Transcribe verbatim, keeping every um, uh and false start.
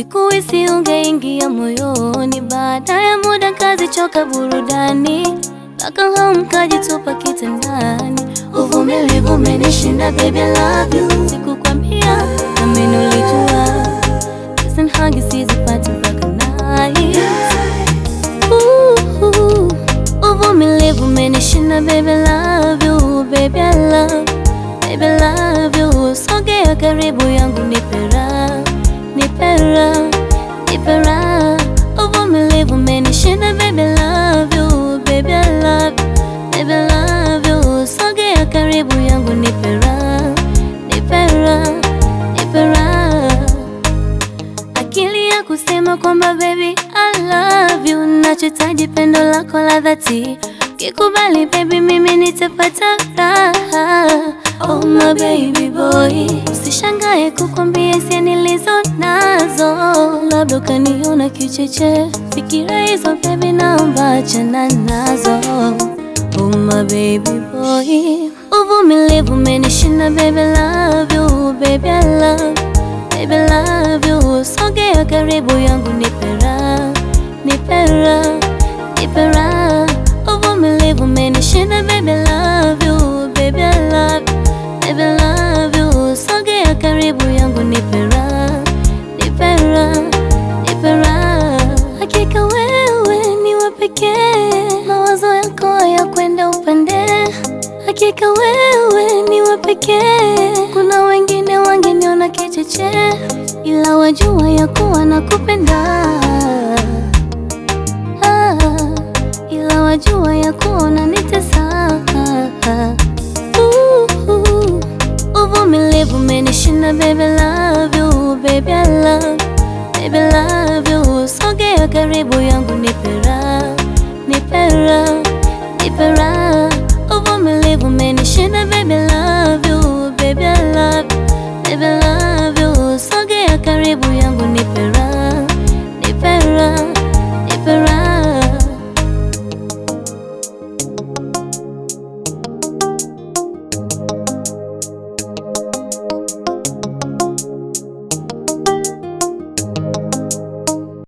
Sikuhisi ungeingia moyoni, baada ya muda kazichoka burudani, mpaka home kajitupa kitandani. Uvumilivu umenishinda baby I love you. Sikukwambia na mimi ulijua, kiss and hug sizipati mpaka night. Uvumilivu umenishinda baby I love you, baby I love, baby I love you. Sogea karibu yangu nipera, nipera, nipera. Uvumilivu umenishinda baby I love you, baby I love, baby I love you. Sogea karibu yangu nipera, nipera, nipera. Akili ya kusema kwamba baby I love you, nachohitaji pendo lako la dhati. Kikubali baby mimi nitapata raha. Oh my baby boy, usishangae kukwambia hisia nilizo nazo, labda ukaniona kicheche. Fikira hizo baby naomba achana nazo. Oh my baby boy, uvumilivu umenishinda baby I love you, baby I love, baby I love you. Sogea karibu yangu nipera, nipera, nipera. Uvumilivu umenishinda baby I love you, baby I love, baby I love you. Sogea karibu yangu nipera, nipera, nipera. Hakika wewe ni wa pekee, mawazo yako ya kwenda upande. Hakika wewe ni wa pekee, kuna wengine wangeniona kicheche, ila wajua ya kuwa nakupenda. Ah, ila wajua ya kuwa unanitesa. Uvumilivu umenishinda baby I love you, baby I love, baby I love you. Sogea karibu yangu nipera, nipera, nipera. Uvumilivu umenishinda baby I love